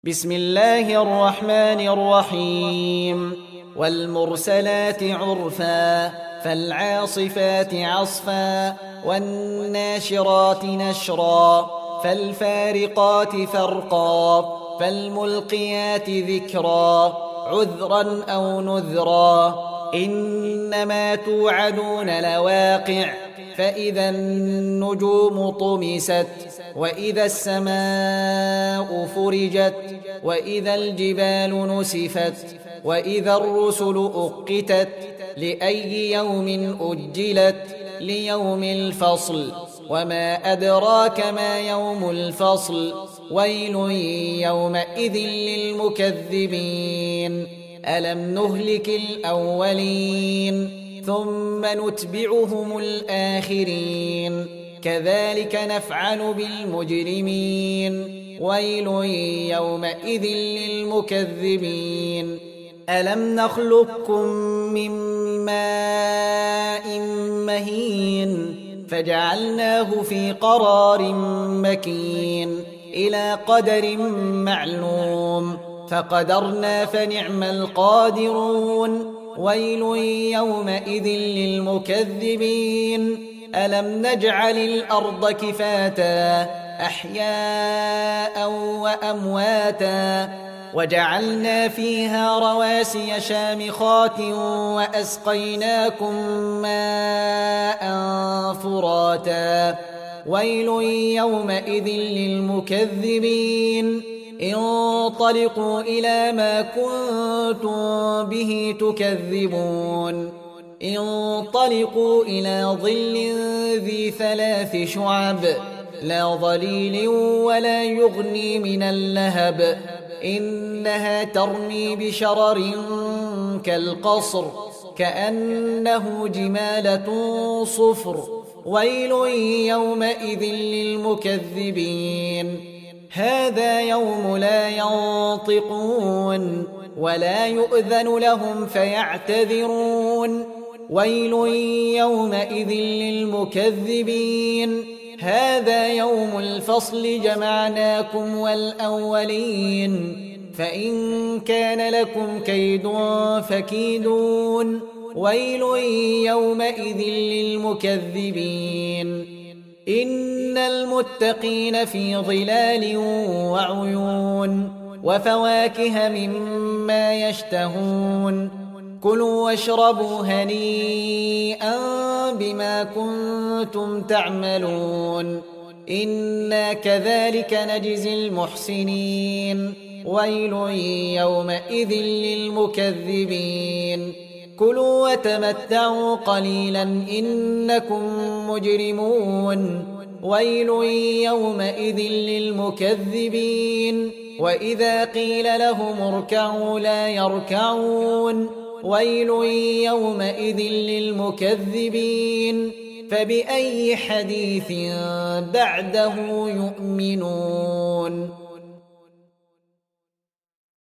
بسم الله الرحمن الرحيم والمرسلات عرفا فالعاصفات عصفا والناشرات نشرا فالفارقات فرقا فالملقيات ذكرا عذرا أو نذرا إنما توعدون لواقع فإذا النجوم طمست وإذا السماء فرجت وإذا الجبال نسفت وإذا الرسل أقتت لأي يوم أجلت ليوم الفصل وما أدراك ما يوم الفصل ويل يومئذ للمكذبين ألم نهلك الأولين ثم نتبعهم الآخرين كذلك نفعل بالمجرمين ويل يومئذ للمكذبين ألم نخلقكم من ماء مهين فجعلناه في قرار مكين إلى قدر معلوم فقدرنا فنعم القادرون ويل يومئذ للمكذبين ألم نجعل الأرض كفاتا أحياء وأمواتا وجعلنا فيها رواسي شامخات وأسقيناكم ماء فراتا ويل يومئذ للمكذبين انطلقوا إلى ما كنتم به تكذبون انطلقوا إلى ظل ذي 3 شعب لا ظليل ولا يغني من اللهب إنها ترمي بشرر كالقصر كأنه جمالة صفر ويل يومئذ للمكذبين هذا يوم لا ينطقون ولا يؤذن لهم فيعتذرون ويل يومئذ للمكذبين هذا يوم الفصل جمعناكم والأولين فإن كان لكم كيد فكيدون ويل يومئذ للمكذبين إن المتقين في ظلال وعيون وفواكه مما يشتهون كلوا واشربوا هنيئا بما كنتم تعملون إنا كذلك نجزي المحسنين ويل يومئذ للمكذبين كلوا وتمتعوا قليلا إنكم مجرمون ويل يومئذ للمكذبين وإذا قيل لهم اركعوا لا يركعون ويل يومئذ للمكذبين فبأي حديث بعده يؤمنون